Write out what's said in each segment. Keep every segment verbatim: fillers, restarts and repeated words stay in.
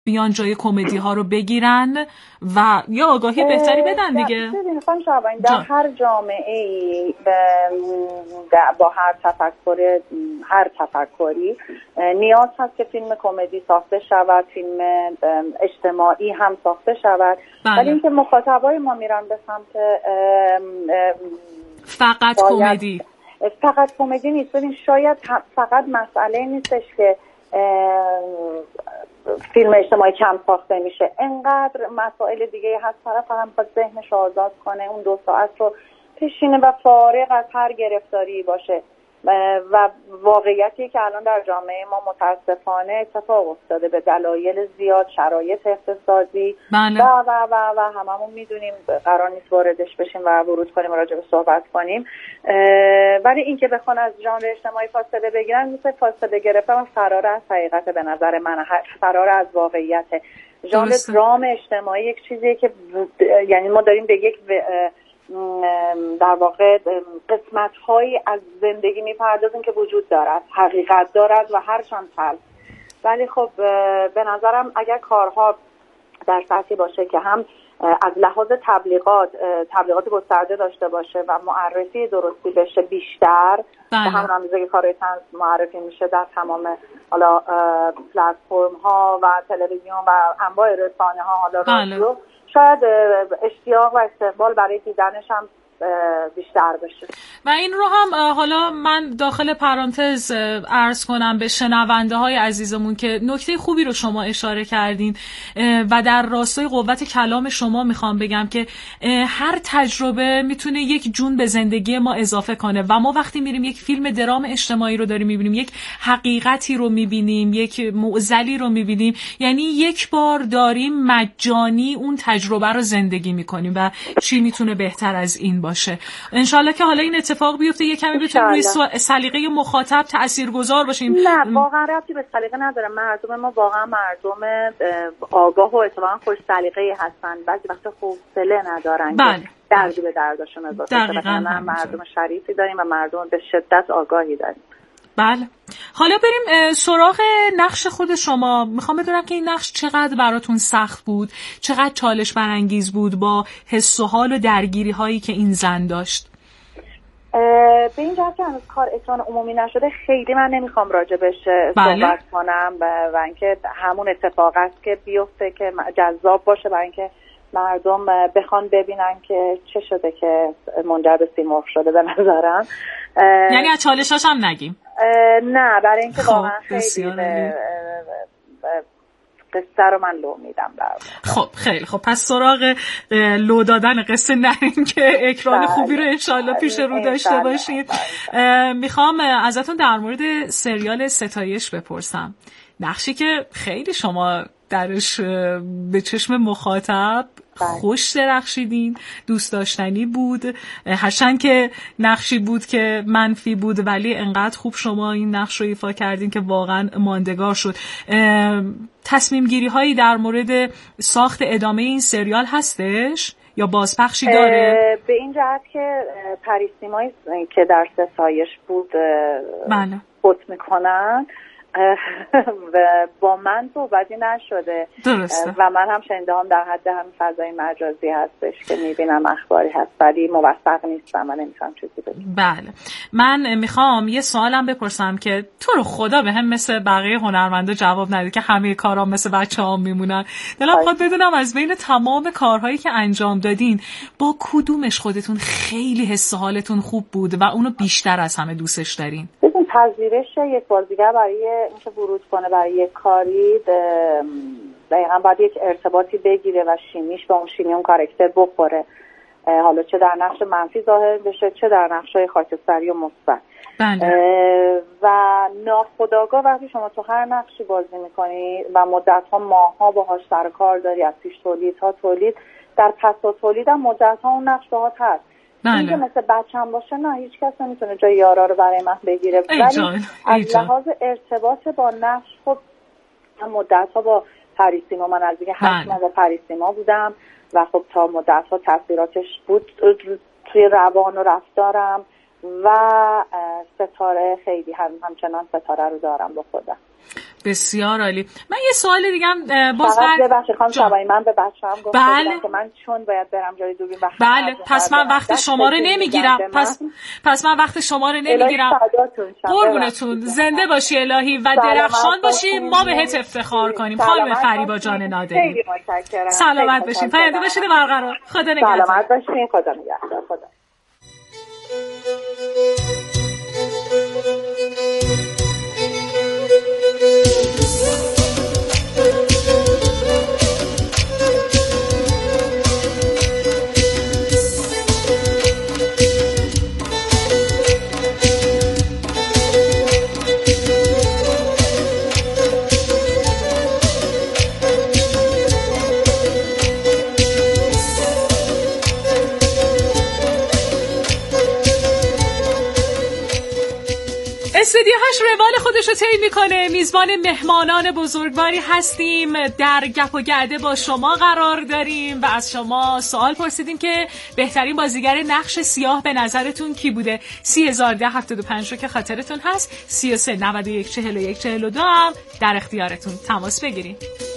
بیان جای کمدی ها رو بگیرن و یا آگاهی بهتری بدن دیگه. ببینید خانم شعبانی، در هر جامعه‌ای با هر تفکر هر تفکری نیاز هست که فیلم کمدی ساخته شود، فیلم اجتماعی هم ساخته شود. بله. ولی اینکه مخاطبای ما میرن به سمت فقط کمدی فقط کمدی نیست. ببین شاید فقط مسئله نیستش که فیلم اجتماعی کم ساخته میشه، انقدر مسائل دیگه هست. طرف هم باید ذهنش آزاد کنه، اون دو ساعت رو بشینه و فارغ از هر گرفتاری باشه. و واقعیتی که الان در جامعه ما متاسفانه اتفاق افتاده به دلایل زیاد، شرایط اقتصادی بله. و و و و هممون میدونیم، قرار نیست واردش بشیم و ورود کنیم و راجع به صحبت کنیم. ولی اینکه بخوان از ژانر اجتماعی فاصله بگیرن، مثل فاصله گرفتن فرار از حقیقت به نظر من، فرار از واقعیت. ژانر درام اجتماعی یک چیزیه که یعنی ما داریم به یک در واقع قسمت‌هایی از زندگی می‌پردازیم که وجود دارد، حقیقت دارد و هر چند تلخ. ولی خب به نظرم اگر کارها در سطحی باشه که هم از لحاظ تبلیغات تبلیغات گسترده داشته باشه و معرفی درستی بشه بیشتر، به همون اندازه که کارهای طنز معرفی میشه در تمام حالا پلتفرم‌ها و تلویزیون و انواع رسانه‌ها، حالا رادیو، شاید اشتیاق و استقبال برای دیدنش هم بیشتر بشه. و این رو هم حالا من داخل پرانتز عرض کنم به شنونده های عزیزمون که نکته خوبی رو شما اشاره کردین و در راستای قوت کلام شما میخوام بگم که هر تجربه میتونه یک جون به زندگی ما اضافه کنه و ما وقتی میریم یک فیلم درام اجتماعی رو داریم میبینیم، یک حقیقتی رو میبینیم، یک معضلی رو میبینیم، یعنی یک بار داریم مجانی اون تجربه رو زندگی میکنیم و چی میتونه بهتر از این باشه. انشالله که حالا این اتفاق بیفته، یه کمی بتونیم روی سلیقه مخاطب تاثیرگذار باشیم. نه واقعا ربطی به سلیقه نداره. مردم ما واقعا مردم آگاه و اتفاقا خوش سلیقه‌ای هستن. بعضی وقتا حوصله ندارن بله. که دردی به دردشون اضافه کنن. مردم شریفی داریم و مردم به شدت آگاهی داریم. بله. حالا بریم سراغ نقش خود شما. میخوام بدونم که این نقش چقدر براتون سخت بود، چقدر چالش برانگیز بود با حس و حال و درگیری هایی که این زن داشت. به این جهت که هنوز کار اکران عمومی نشده خیلی من نمیخوام راجبش بله. صحبت کنم و اینکه همون اتفاق است که بیفته که جذاب باشه برای اینکه مردم بخوان ببینن که چه شده که منجر به سیمرغ شده. به نظرم یعنی از چالشاش هم نگیم. نه برای اینکه واقعا خیلی قصه رو من لو میدم. خب خیلی خب، پس سراغ لو دادن قصه نریم که اکران خوبی رو انشالله پیش رو داشته باشید. میخوام ازتون در مورد سریال ستایش بپرسم. نقشی که خیلی شما درش به چشم مخاطب خوش درخشیدین، دوست داشتنی بود، هرچند که نقشی بود که منفی بود ولی انقدر خوب شما این نقش رو ایفا کردین که واقعا ماندگار شد. تصمیم گیری هایی در مورد ساخت ادامه این سریال هستش یا بازپخشی داره؟ به این جهت که پریسیمایی که در ستایش بود بله. فوت میکنن و با من صحبتی نشده. درسته. و من هم شنیده هم در حد همین فضای مجازی هستش که میبینم اخباری هست ولی موثق نیستم و نمیتونم چیزی بگم. بله. من میخوام یه سوالم بپرسم که تو رو خدا به هم مثل بقیه هنرمندا جواب نده که همه کارا مثل بچه‌هام میمونن. دلم میخواد بدونم از بین تمام کارهایی که انجام دادین با کدومش خودتون خیلی حس و حالتون خوب بود و اونو بیشتر از همه دوستش دارین؟ ببین پذیرش یک بازیگر برای اینکه ورود کنه برای یک کاری دقیقاً باید یک ارتباطی بگیره و شیمیش به اون شیمی اون کاراکتر بخوره، حالا چه در نقش منفی ظاهر بشه چه در نقش‌های خاکستری و مثبت. بله. و ناخودآگاه وقتی شما تو هر نقشی بازی میکنی و مدت‌ها ماه‌ها باهاش سر کار داری، از پیش تولید تا تولید، در پس از تولید هم مدت‌ها اون نقش باهات هست. اینکه مثل بچه‌م باشه نه، هیچ کس نمیتونه جای یارا رو برای من بگیره. ولی از لحاظ ارتباط با نقش خب مدت‌ها با پریسیما، من از دیگه هشت ماه با پریسیما بودم و خب تا مدت‌ها تاثیراتش بود توی روان و رفتارم و ستاره خیلی هم همچنان ستاره رو دارم با خودم. بسیار عالی. من یه سوال دیگه هم باز بعد ببخشید خانم شبایی، من به بچه‌ام گفتم بله. که من چون باید برم جای دوربین وقت بله پس من وقت شما رو نمیگیرم پس پس من وقت شما رو نمیگیرم. قربونتون زنده باشی الهی و درخشان باشی، ما بهت افتخار کنیم خانم فریبا جان نادری. خیلی متشکرم. سلامت باشین، پاینده باشید برقرار. خدا نگهدار. سلامت باشین، خدا نگهدار. خدا استودیو هشت روال خودش رو طی میکنه. میزبان مهمانان بزرگواری هستیم، در گپ و گرده با شما قرار داریم و از شما سوال پرسیدیم که بهترین بازیگر نقش سیاه به نظرتون کی بوده. سی هزار ده هفتاد و پنج رو که خاطرتون هست، سی و سه نود و یک چهل و یک چهل و دو هم در اختیارتون. تماس بگیریم.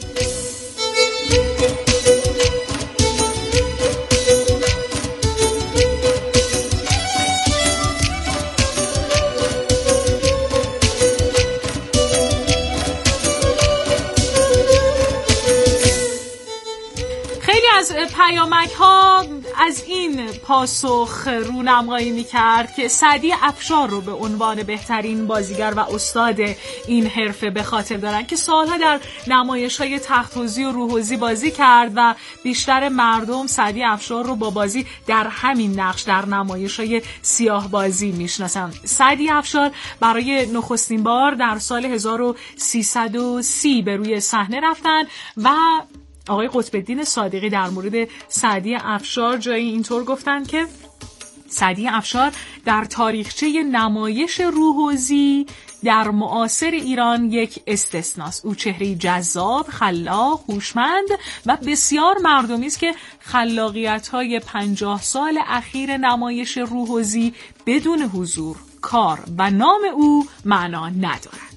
از پیامک ها از این پاسخ رونمایی میکرد که سعدی افشار رو به عنوان بهترین بازیگر و استاد این حرفه به خاطر دارن که سالها در نمایش های تخت‌حوزی و روحوزی بازی کرد و بیشتر مردم سعدی افشار رو با بازی در همین نقش در نمایش های سیاه بازی میشناسن. سعدی افشار برای نخستین بار در سال هزار و سیصد و سی به روی صحنه رفتن و آقای قطب‌الدین صادقی در مورد سعدی افشار جایی اینطور گفتن که سعدی افشار در تاریخچه نمایش روحوزی در معاصر ایران یک استثناست. او چهره‌ای جذاب، خلاق، هوشمند و بسیار مردمی است که خلاقیت‌های پنجاه سال اخیر نمایش روحوزی بدون حضور، کار و نام او معنا ندارد.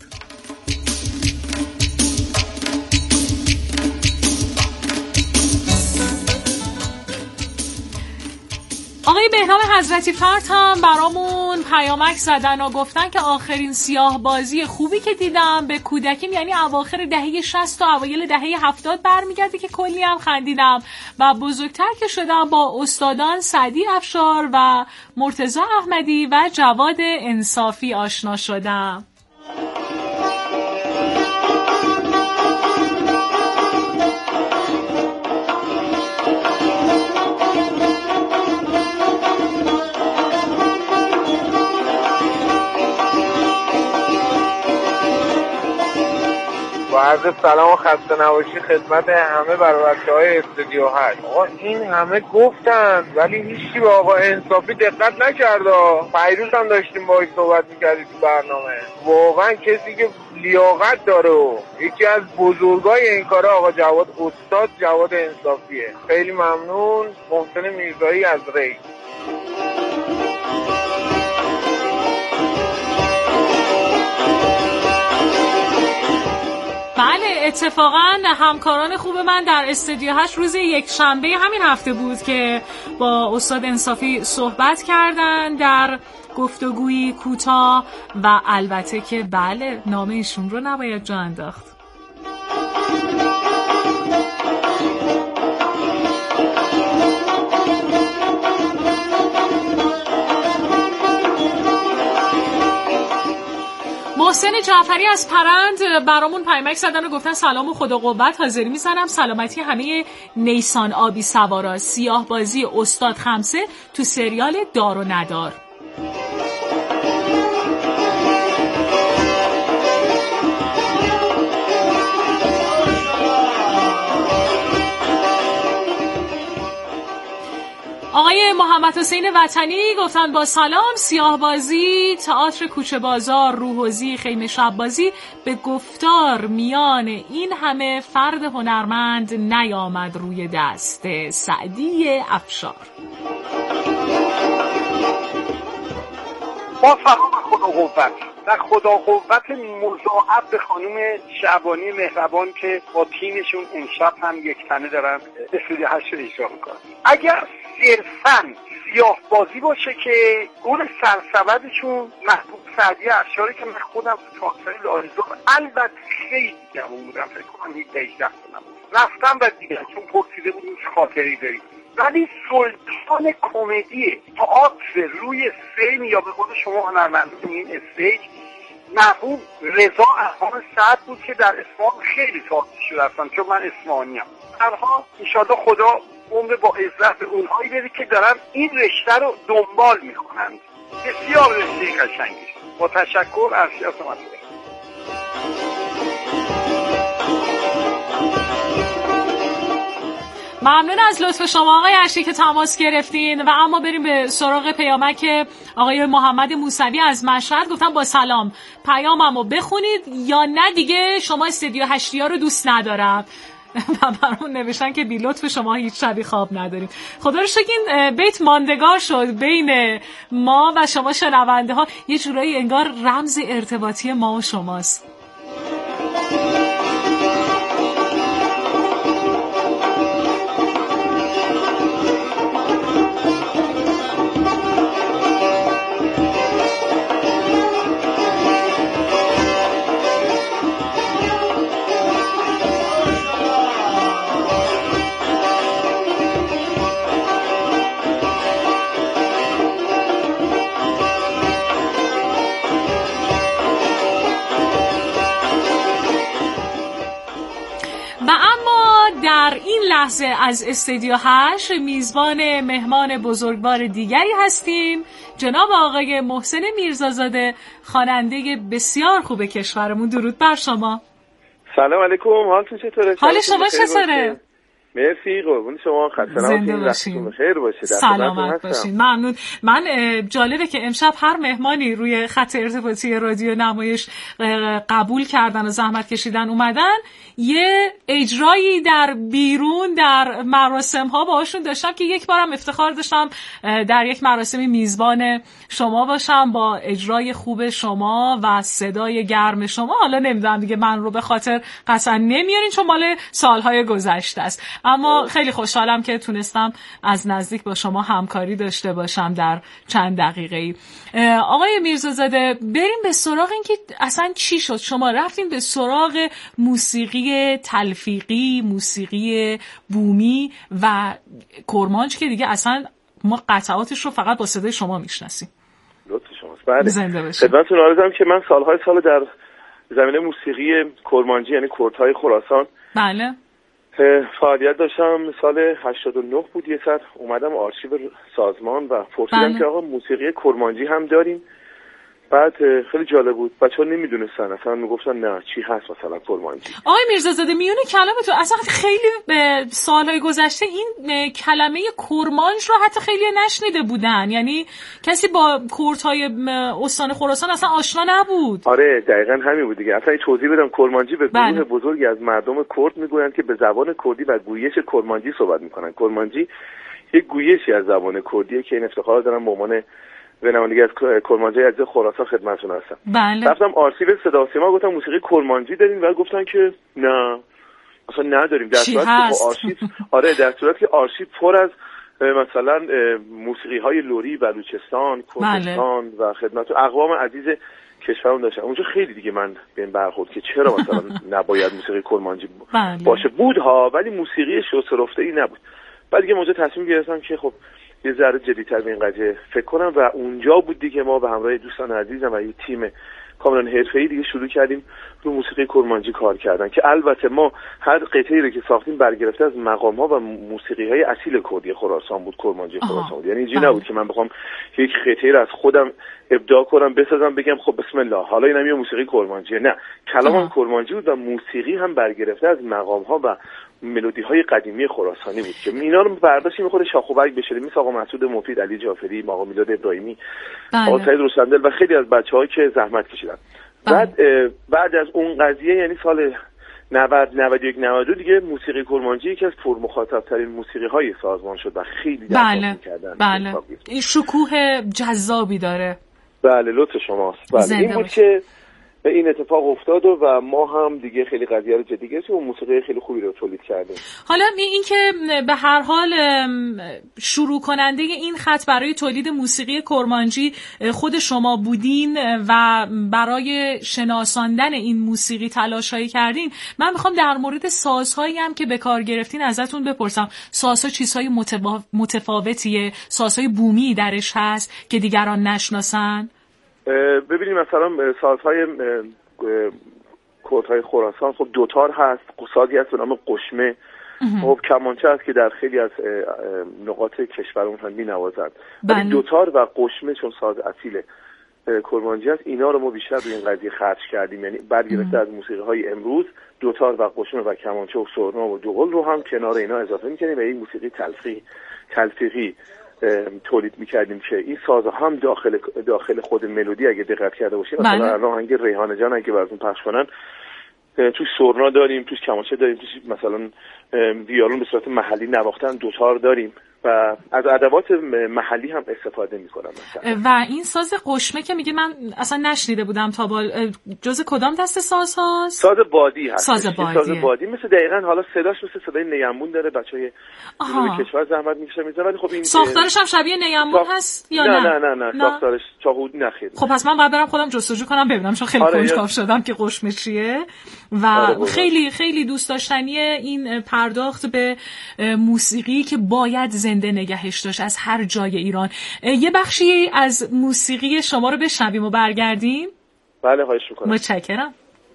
آقای بهنام حضرتی فرد هم برامون پیامک زدن و گفتن که آخرین سیاه بازی خوبی که دیدم به کودکیم یعنی اواخر دهه شصت و اوایل دهه هفتاد برمیگرده که کلی هم خندیدم و بزرگتر که شدم با استادان سعدی افشار و مرتضی احمدی و جواد انصافی آشنا شدم. با عرض سلام و خسته نباشی خدمت همه برای بچه‌های استودیو هشت. آقا این همه گفتن ولی هیچکی به آقا انصافی دقت نکرد. پیروز هم داشتیم باهاش صحبت می‌کردیم تو برنامه. واقعا کسی که لیاقت داره و یکی از بزرگای این کاره آقا جواد، استاد جواد انصافیه. خیلی ممنون. محسن میرزایی از ری. بله اتفاقا همکاران خوب من در استودیو هشت روز یک شنبه همین هفته بود که با استاد انصافی صحبت کردن در گفتگویی کوتاه و البته که بله نام ایشون رو نباید جا انداخت. محسن جعفری از پرند برامون پیامک زدن و گفتن سلام و خدا قوت، حاضری میزنم سلامتی همه نیسان آبی سوارا، سیاه بازی استاد خمسه تو سریال دار و ندار. آقای محمد حسین وطنی گفتن با سلام، سیاه بازی، تئاتر کوچه بازار، روحوزی، خیمه شب بازی به گفتار میان این همه فرد هنرمند نیامد روی دست. سعدی افشار. با سلام خدا قوت و خدا قوت مضاعف به خانم شعبانی مهربان که با تیمشون امشب هم یک تنه دارن استودیو هشت رو اجرا میکنن. اگر صرفاً سیاه بازی باشه که گل سرسبدشون محبوب سعدی افشاری که من خودم تو تاکسری لارزو البته خیلی جوان بودم، فکر کنم هجده هجده سالم بود، رفتم و دیگه چون پرسیده بود این خاطری داریم، ولی سلطان کمدی تئاتر روی سین یا به قول شما هنرمندان این استیج مرحوم رضا احمد سعد بود که در اصفهان خیلی تئاتر شده هستن، چون من اصفهانی ام. تنها انشاءالله خدا عمر با عزت به اونهایی بده که دارن این رشته رو دنبال میکنند. بسیار رشته قشنگی. با تشکر ارشی از شما. ممنون از لطف شما آقای ارشی که تماس گرفتین. و اما بریم به سراغ پیامک آقای محمد موسوی از مشهد. گفتم با سلام پیاممو بخونید یا نه دیگه شما استودیو هشتیا رو دوست ندارم. و برامون نوشتن که بی لطف شما هیچ شبی خواب نداریم. خدا رو شکر این بیت ماندگار شد بین ما و شما شنونده ها، یه جورایی انگار رمز ارتباطی ما و شماست. در این لحظه از استودیو هشت میزبان مهمان بزرگوار دیگری هستیم، جناب آقای محسن میرزازاده، خواننده بسیار خوب کشورمون. درود بر شما. سلام علیکم، حالتون چطوره؟ حال شما چطوره؟ مرسی، قربون شما. خسته نباشید. خیر باشید. سلامت باشین. ممنون. من جالبه که امشب هر مهمانی روی خط ارتباطی رادیو نمایش قبول کردن و زحمت کشیدن اومدن، یه اجرایی در بیرون در مراسم ها باهاشون داشتم که یک بارم افتخار داشتم در یک مراسمی میزبان شما باشم با اجرای خوب شما و صدای گرم شما. حالا نمیدونم دیگه من رو به خاطر قطعا نمیارین چون مال سالهای گذشته است، اما خیلی خوشحالم که تونستم از نزدیک با شما همکاری داشته باشم در چند دقیقه‌ای. آقای میرزازاده، بریم به سراغ این که اصلا چی شد شما رفتین به سراغ موسیقی تلفیقی، موسیقی بومی و کرمانج که دیگه اصلا ما قطعاتش رو فقط با صدای شما میشناسیم. لطف شماست. بله. زنده باشید. خدمتتون عرضم که من سالهای سال در زمینه موسیقی کرمانجی یعنی کردهای خراسان بله فعالیت داشتم. سال هشتاد و نه بود یه سر اومدم آرشیو سازمان و پرسیدم بله. که آقا موسیقی کرمانجی هم داریم. بعد خیلی جالب بود، بچه‌ها نمیدونستن، اصلا میگفتن نه چی هست مثلا کرمانجی. آقای میرزازاده میونه کلمتون اصلا خیلی سالهای گذشته این کلمه کرمانج رو حتی خیلی نشنیده بودن، یعنی کسی با کردهای استان خراسان اصلا آشنا نبود. آره دقیقاً همین بود دیگه. اصلا توضیح بدم، کرمانجی به گروه بله. بزرگی از مردم کرد میگویند که به زبان کردی و گویش کرمانجی صحبت میکنن. کرمانجی یک گویشی از زبان کردیه که این افتخار دارم به عنوان به نمایندگی از کرمانجی از خراسان خدمتتون هستم. بله. رفتم آرشیو صدا و سیما گفتم موسیقی کرمانجی دارین و گفتن که نه اصلا نداریم. در صورتی که آرشیو آره در صورتی که آرشیو پر از مثلا موسیقی های لری، بلوچستان، کردستان بله. و خدمت اقوام عزیز کشورم داشتم. اونجا خیلی دیگه من به این برخورد که چرا مثلا نباید موسیقی کرمانجی بله. باشه. بود ها، ولی موسیقی شوسرفته‌ای نبود. بعد دیگه اونجا تصمیم گرفتم که خب یه ذره جدی‌تر به این قضیه فکر کنم و اونجا بود دیگه ما به همراه دوستان عزیزم و یه تیم کاملا حرفه‌ای دیگه شروع کردیم رو موسیقی کرمانجی کار کردن که البته ما هر قطعه‌ای رو که ساختیم برگرفته از مقام‌ها و موسیقی‌های اصیل کردی خراسان بود، کرمانجی خراسان بود. یعنی اینجوری نبود که من بخوام یک قطعه‌ای رو از خودم ابداع کنم بسازم بگم خب بسم الله حالا اینم یه موسیقی کرمانجی. نه، کلامم کرمانجی بود و موسیقی هم برگرفته از مقام‌ها و ملودی‌های قدیمی خراسانی بود که اینا رو برداشتیم می‌خوره شاخ و برگ بشه، مثل آقا مسعود مفید، علی جعفری، آقا میلاد ابراهیمی، آقا سعید روشندل و خیلی از بچه‌هایی که زحمت کشیدن. بعد بعد از اون قضیه یعنی سال نود نود و یک نود و دو دیگه موسیقی کرمانجی یکی از پرمخاطب‌ترین موسیقی‌های سازمان شد و خیلی بله بله این شکوه جذابی داره. بله لطف شماست. بله این بود که این اتفاق افتاد و, و ما هم دیگه خیلی قضیه رو جدی گرفتیم و موسیقی خیلی خوبی رو تولید کردیم. حالا این که به هر حال شروع کننده این خط برای تولید موسیقی کرمانجی خود شما بودین و برای شناساندن این موسیقی تلاشایی کردین، من میخوام در مورد سازهایی هم که به کار گرفتین ازتون بپرسم. سازها چیزهای متفاوتیه؟ سازهای بومی درش هست که دیگران نشناسن؟ ببینیم مثلا سازهای کردهای خراسان خب دوتار هست، سازی هست به نام قشمه، خب کمانچه هست که در خیلی از نقاط کشورمون هم می‌نوازند. ولی دوتار و قشمه چون ساز اصیل کرمانجی هست، اینا رو ما بیشتر روی این قضیه خرج کردیم، یعنی برگرفته از موسیقی‌های امروز دوتار و قشمه و کمانچه و سرنا و دوغل رو هم کنار اینا اضافه می‌کنیم و این موسیقی تلفیقی تلفیقی تولید میکردیم که این سازها هم داخل داخل خود ملودی اگه دقت کرده باشیم مثلا الان آهنگ ریحانه جان اگه براتون پخش کنن توش سرنا داریم، توش کمانچه داریم، توش مثلا ویولون به صورت محلی نواختن دوتار داریم و از ادوات محلی هم استفاده میکنن مثلا. و این ساز قشمه که میگه من اصلا نشنیده بودم تا بال جز کدام دسته ساز هاست؟ ساز بادی هست. ساز بادی. ساز بادی مثل دقیقاً حالا صداش مثل صدای نیمون داره، بچهای جنوب کشور زحمت میکشن میزنن، ولی خب این ساختارش هم شبیه نیمون ساخت... هست یا نه؟ نه نه نه نه ساختارش چاهودی نخیر. خب پس من باید برم خودم جستجو کنم ببینم، چون خیلی آره کنجکاو شدم که قشمه چیه و آره خیلی خیلی دوست داشتنی این پرداخت به موسیقی که باید زنده نگهش داشت از هر جای ایران. یه بخشی از موسیقی شما رو بشنویم و برگردیم. بله خواهش میکنم. متشکرم.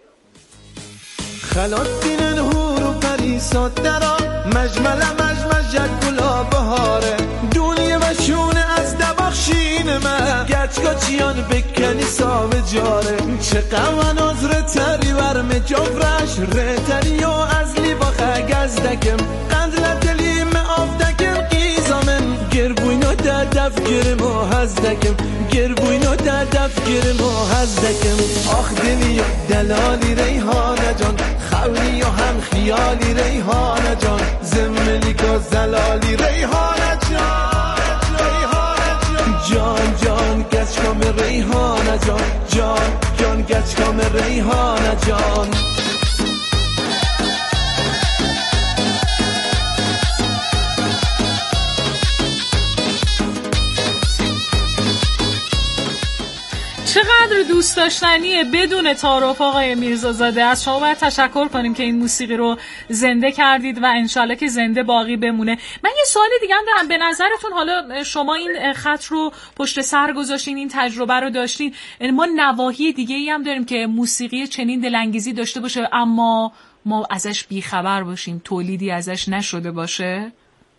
خلاص دینن هور و پریسات درا مجمل مجمل جد گلا بهاره دونی مشونه از دبخشین من گچگا چیان بکنی ساو جاره چه قوان از رتری ورم جفرش رتری و از لی باخه گزدکم قندل دلیم آفدکم قیزامن گربوینو در دف گرم و هزدکم گربوینو در دف گرم و هزدکم آخ دلی و دلالی ریحانه جان خوری و هم خیالی ریحانه جان زملی که زلالی ریحانه جان ریحانه جان جان جان گچکام ریحانه جان جان جان گچکام ریحانه جان چقدر دوست داشتنیه بدون تعارف آقای میرزازاده. از شما باید تشکر کنیم که این موسیقی رو زنده کردید و انشالله که زنده باقی بمونه. من یه سوال دیگه هم دارم. به نظرتون حالا شما این خط رو پشت سر گذاشتین، این تجربه رو داشتین، ما نواحی دیگه ای هم داریم که موسیقی چنین دلانگیزی داشته باشه اما ما ازش بیخبر باشیم، تولیدی ازش نشده باشه؟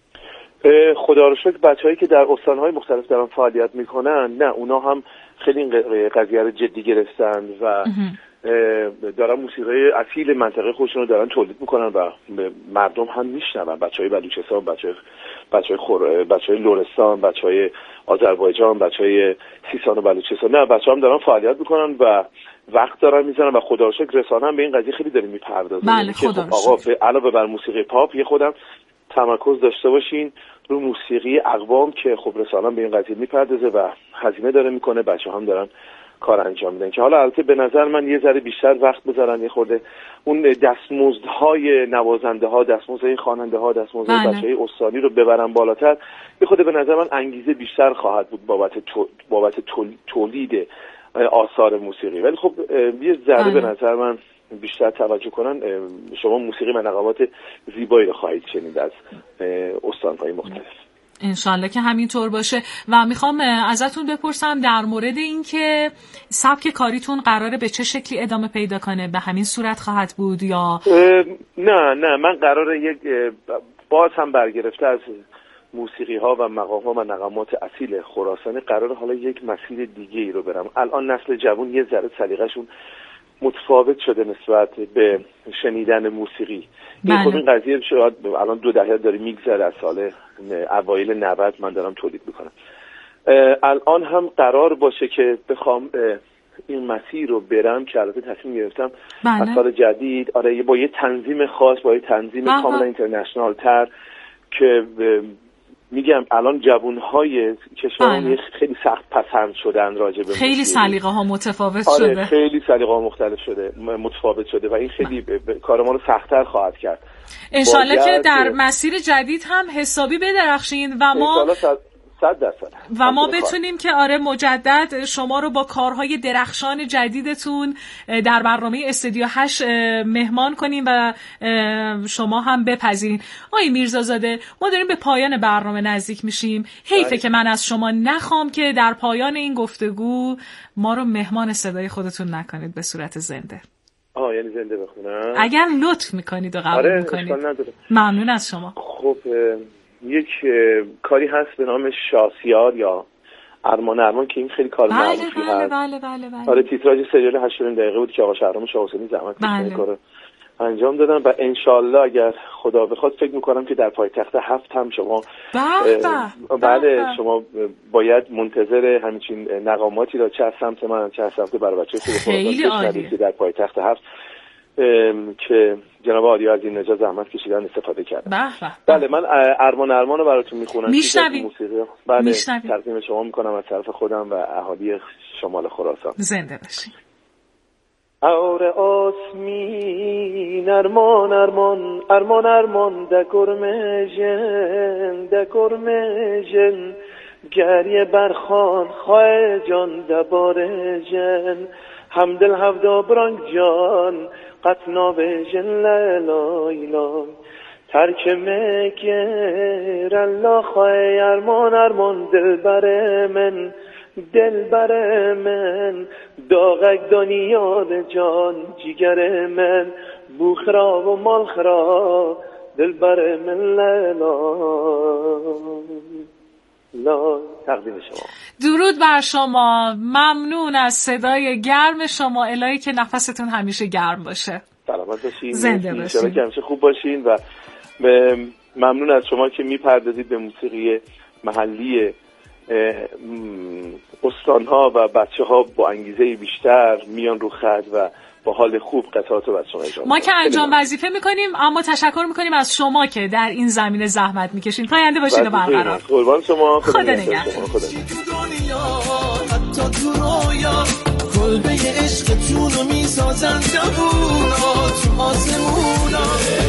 خدا رو شکر بچه‌هایی که در استان‌های مختلف دارن فعالیت میکنن، نه اونا هم خیلی این قضیه رو جدی گرفتن و دارن موسیقی اصیل منطقه خودشون رو دارن تولید میکنن و مردم هم میشنون. بچهای بلوچستان، بچهای بچهای خور... بچهای لرستان، بچهای آذربایجان، بچهای سیستان و بلوچستان، نه بچه‌ها هم دارن فعالیت میکنن و وقت دارن میذارن و خدا رو شکر رسانه هم به این قضیه خیلی داره میپردازه. بله خدا رو آقا به علاوه بر موسیقی پاپ یه خودم تمرکز داشته باشین رو موسیقی اقوام که خب رسانه به این قضیه میپردازه و هزینه داره میکنه، بچه‌ها هم دارن کار انجام میدن که حالا البته به نظر من یه ذره بیشتر وقت بذارن، یه خورده اون دستمزدهای نوازنده ها، دستمزدهای خواننده ها، دستمزدهای بچهای استانی رو ببرن بالاتر، یه خورده به نظر من انگیزه بیشتر خواهد بود بابت تو... بابت تولید آثار موسیقی. ولی خب یه ذره به نظر من بیشتر توجه کنن، شما موسیقی و نغمات زیبایی رو خواهید شنید از استان‌های مختلف. انشالله که همینطور باشه. و میخوام ازتون بپرسم در مورد این که سبک کاریتون قراره به چه شکلی ادامه پیدا کنه؟ به همین صورت خواهد بود یا نه نه من قراره یک باز هم برگرفته از موسیقی ها و مقام ها و نغمات اصیل خراسانی قراره حالا یک مسیر دیگه ای رو برم. الان نسل جوان یه ذره سلیقه‌شون متفاوت شده نسبت به شنیدن موسیقی. این خود این قضیه شاید الان دو دهه داره میگذره، از سال اوایل نود من دارم تولید میکنم. الان هم قرار باشه که بخوام این مسیر رو برم که البته تصمیم گرفتم از سال جدید آره با یه تنظیم خاص، با یه تنظیم کاملا اینترنشنال تر که میگم الان جوانهای کشورمون خیلی سخت پسند شدن راجع به خیلی سلیقه ها متفاوت آره شده. خیلی سلیقه ها مختلف شده متفاوت شده و این خیلی ب... ب... کار ما رو سخت‌تر خواهد کرد. انشالله که در مسیر جدید هم حسابی بدرخشین و ما صد درصد و ما بتونیم که آره مجدد شما رو با کارهای درخشان جدیدتون در برنامه استودیو هشت مهمان کنیم و شما هم بپذیرین. آقای میرزازاده ما داریم به پایان برنامه نزدیک میشیم. حیفه که من از شما نخوام که در پایان این گفتگو ما رو مهمان صدای خودتون نکنید به صورت زنده. آه یعنی زنده بخونم؟ اگر لطف میکنید و قبول آره میکنید. ممنون از شما. خب یک کاری هست به نام شاسیار یا ارمان ارمان که این خیلی کار بله معروفی بله هست. بله بله بله. آره تیتراژ سریال هشت دقیقه بود که آقا شهرام شاه حسینی زحمت کشیدن کارو انجام دادن و انشالله اگر خدا بخواد فکر میکنم که در پایتخت هفت هم شما بله بله شما باید منتظر همچین نغماتی را چه از سمت من چه از سمت برای بچه خیلی عالی در پایتخت هفت که جناب آریا از این نجات زحمت کشیدن استفاده کردن. بله من ارمان ارمان رو براتون میخونم. میشنویم. بله تقدیم شما میکنم از طرف خودم و اهالی شمال خراسان. زنده باشین. اور آسمین ارمان ارمان ارمان ارمان دکرمجن دکرمجن گریه برخان خواه جان دباره جن همدل هفدا برانگ جان قطنا به جن لایلای ترک مگر الله خواه ارمان ارمان دل بر من دل بر من داغک دانیاد جان جیگر من بوخرا و مالخرا دل بر من لا تقدیم شما. درود بر شما. ممنون از صدای گرم شما. الهی که نفستون همیشه گرم باشه. سلامت باشین. زنده باشین. که همیشه خوب باشین و ممنون از شما که میپردازید به موسیقی محلی استانها و بچه ها با انگیزه بیشتر میان رو خط و با حال خوب قطعات رو بچه ها اجرا ما که انجام وظیفه میکنیم اما تشکر میکنیم از شما که در این زمینه زحمت میکشین. پاینده باشین و برقرار. قربان شما. خدا نگهدار. حتی تو رویا کلبه عشقتون رو میسازن جوونا تو آسمونا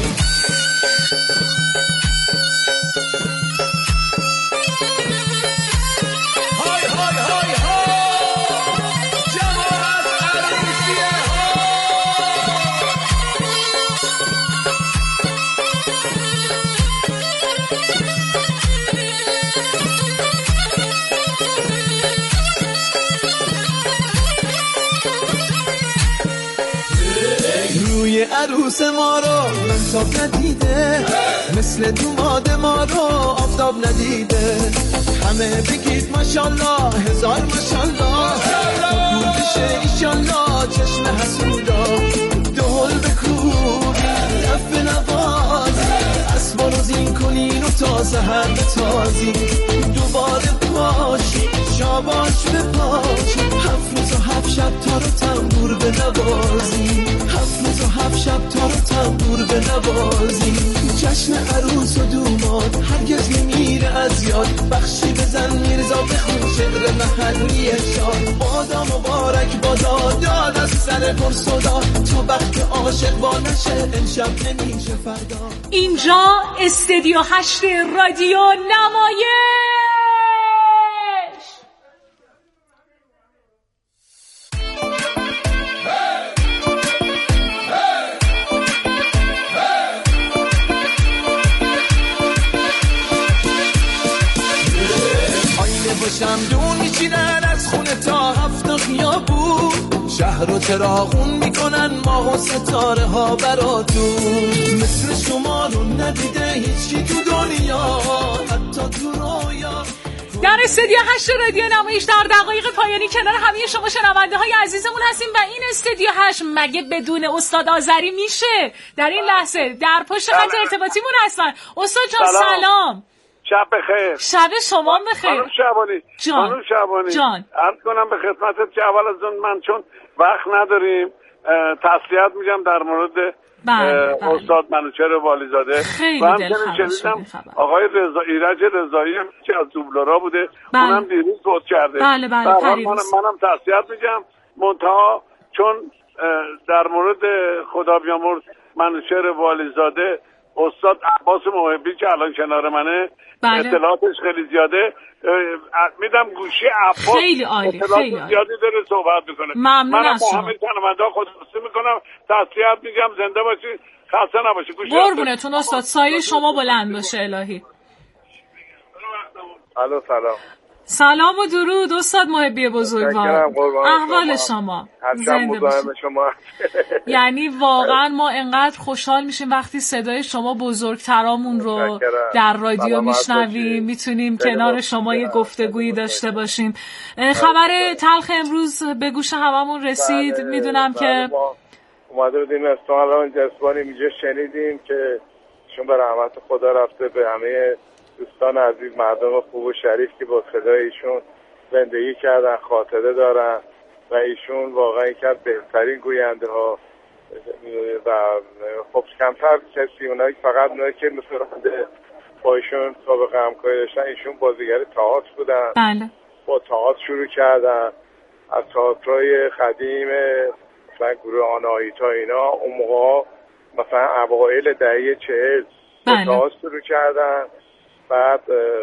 عروس ما رو منصاب ندیده مثل دوماد ما رو آفتاب ندیده همه بگید ماشالله هزار ماشالله دور بشه ایشالله چشم حسودا دهل بکوبی دف نوازی اسبا رو زین کنین و تا سحر بتازی دوباره پاشی شاباش بپاشی هفت روز و هفت شب تا رو تنبور بنوازی هفت روز و هفت شب تا رو تنبور بنوازی جشن عروس و دوماد هرگز نمیره از یاد بخشی بزن میرزا بخون شعر محلی شاد بادا مبارک بادا داد از سر پرصدا تا وقت عاشق با نشه امشب نمیشه فردا. اینجا استودیو هشت رادیو نمایش. شمدون میچینن از خونه تا هفت خیابون شهر رو چراغون میکنن ماه و ستاره ها براتون مثل شما رو ندیده هیچی تو دنیا حتی تو رویا. در استودیو هشت رادیو نمایش در دقایق پایانی کنار همه شما شنونده های عزیزمون هستیم و این استودیو هشت مگه بدون استاد آذری میشه؟ در این لحظه در پشت خط ارتباطیمون هستن. استاد جان سلام, سلام. شب بخیر. شب شما بخیر. خانم شعبانی جان خانم شعبانی جان عرض کنم به خدمتت که اول از اون من چون وقت نداریم تسلیت میگم در مورد بله، بله. استاد منوچهر والیزاده و همچنین شنیدم آقای رضا ایرج رضایی هم که از دوبلورا بوده، بله. اونم دیروز فوت کرده. بله بله من منم تسلیت میگم، منتها چون در مورد خدا بیامرز منوچهر والیزاده استاد عباس محبی که الان کنار منه، بله. اطلاعاتش خیلی زیاده، میدم گوشی عباس، خیلی عالی، خیلی عالی. زیادی داره صحبت میکنه. ممنون از شما. من همه شنونده خداحافظی میکنم، تسلیت میگم، زنده باشید، خسته نباشید. قربونتون استاد، سایه شما بلند باشه الهی. الو سلام. سلام و درود استاد محبی بزرگوار، احوال شما؟ زنده باشید. شما یعنی واقعا ما انقدر خوشحال میشیم وقتی صدای شما بزرگترامون رو در رادیو میشنویم، میتونیم کنار شما یه گفتگویی داشته باشیم. خبر تلخ امروز به گوش هممون رسید. بله، میدونم بله که اومده بودیم استان الان جسمانی میجه شنیدیم که ایشون به رحمت خدا رفته. به همه دوستان عزیز، مردم خوب و شریف که با صدای ایشون زندگی کردن خاطره دارن و ایشون واقعا یکی از بهترین گوینده ها و خب کمتر کسی، اونایی فقط اونایی که مثل با ایشون سابقه همکاری داشتن، ایشون بازیگر تئاتر بودن. بله. با تئاتر شروع کردن، از تئاترهای قدیم مثلا گروه آناهیتا اینا، اون موقع مثلا اوایل دهه چهل با تئاتر شروع کردن، بعد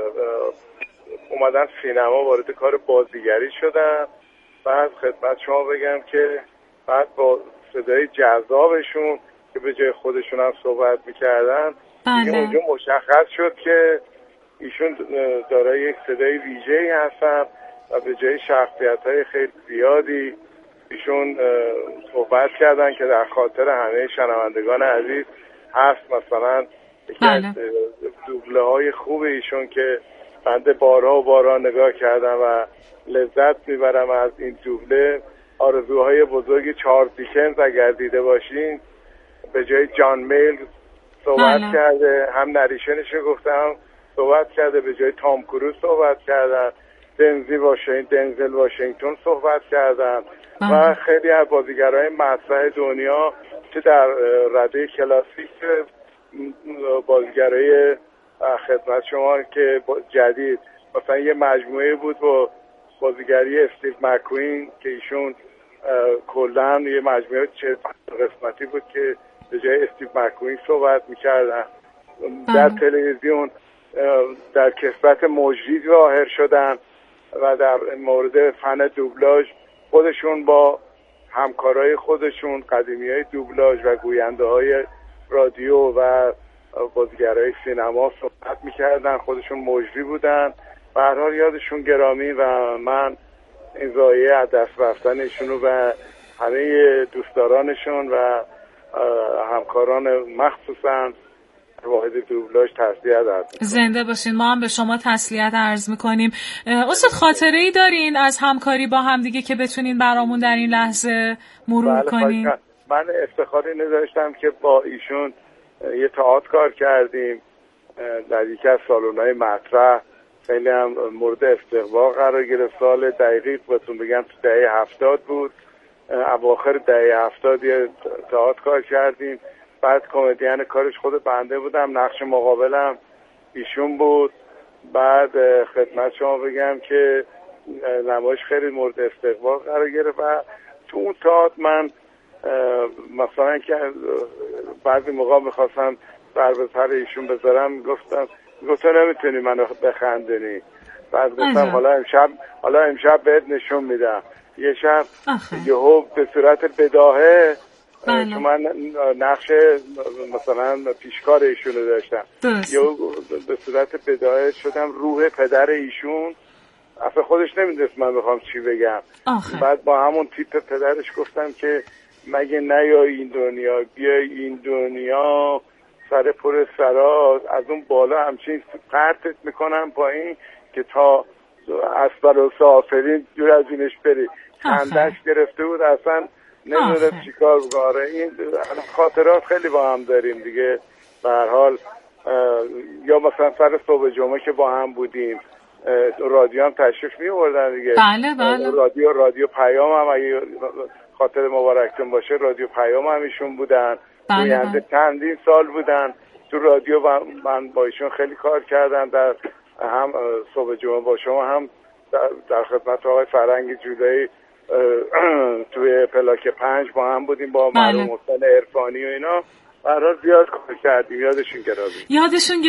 اومدن سینما، وارد کار بازیگری شدن. بعد خدمت شما بگم که بعد با صدای جذابشون که به جای خودشون هم صحبت میکردن، دیگه اونجا مشخص شد که ایشون دارای یک صدای ویژه‌ای هستن و به جای شخصیت‌های خیلی زیادی ایشون صحبت کردن که در خاطر همه شنوندگان عزیز هست. مثلا یکی از دوبله های خوب ایشون که بنده بارها و بارها نگاه کردم و لذت میبرم از این دوبله، آرزوهای بزرگ چارلز دیکنز اگر دیده باشین، به جای جان میل صحبت بله. کرده، هم نریشنش گفتم صحبت کرده، به جای تام کروز صحبت کردن، دنزی واشنگتن دنزل واشنگتن صحبت کردن بله. و خیلی از بازیگرای مطرح دنیا که در رده کلاسیک بازیگرای خدمت شما که جدید، مثلا یه مجموعه بود با بازیگری استیو مکوین که ایشون کلا یه مجموعه چه قسمتی بود که به جای استیو مکوین صحبت میکردن. در تلویزیون در کسبت مجری ظاهر شدن و در مورد فن دوبلاژ خودشون با همکارای خودشون قدیمیای دوبلاژ و گوینده های رادیو و بازیگرای سینما صحبت میکردن، خودشون مجری بودن. به هر حال یادشون گرامی و من این ضایعه از دست رفتن ایشونو و همه دوستدارانشون و همکاران مخصوصا واحد دوبلاژ تسلیت عرض می‌کنم. زنده باشین. ما هم به شما تسلیت عرض میکنیم. استاد خاطره ای دارین از همکاری با هم دیگه که بتونین برامون در این لحظه مرور بله کنین؟ من افتخاری نداشتم که با ایشون یه تئاتر کار کردیم در یکی از سالن‌های مطرح، خیلی هم مورد استقبال قرار گرفت. سال دقیق بهتون بگم تو دهه هفتاد بود، اواخر دهه هفتاد یه تئاتر کار کردیم. بعد کمدین کارش خود بنده بودم، نقش مقابلم ایشون بود. بعد خدمت شما بگم که نمایش خیلی مورد استقبال قرار گرفت و تو اون تئاتر من مثلا که بعضی موقع میخواستم سر به سر ایشون بذارم، گفتم گفتم نمیتونی منو بخندونی. بعد گفتم حالا امشب حالا امشب بهت نشون میدم. یه شب یهو به صورت بداهه بله. چون من نقش مثلا پیشکار ایشون رو داشتم، یهو به صورت بداهه شدم روح پدر ایشون. اصلا خودش نمیدونست من بخوام چی بگم. آخه. بعد با همون تیپ پدرش گفتم که مگه نیای این دنیا، بیای این دنیا سر پر سراز، از اون بالا همچین پرتت میکنم پایین که تا اسفل و سافرین دور از اینش بری. خندش گرفته بود، اصلا نمیدونم چیکار بگاره. این خاطرات خیلی با هم داریم دیگه. به هر حال یا مثلا سر صبح جمعه که با هم بودیم رادیو هم تشریف می آوردن دیگه. بله بله. رادیو رادیو پیام هم اگه خاطر مبارکتون باشه، رادیو پیام هم ایشون بودن. بله. چندین سال بودن تو رادیو و من با ایشون خیلی کار کردم، در هم صبح جمعه با شما هم در, در خدمت آقای فرنگی جولایی توی پلاک پنج با هم بودیم با مرحوم حسین عرفانی و اینا. برای زیاد کار کردیم. یادشون گرامی. یادشون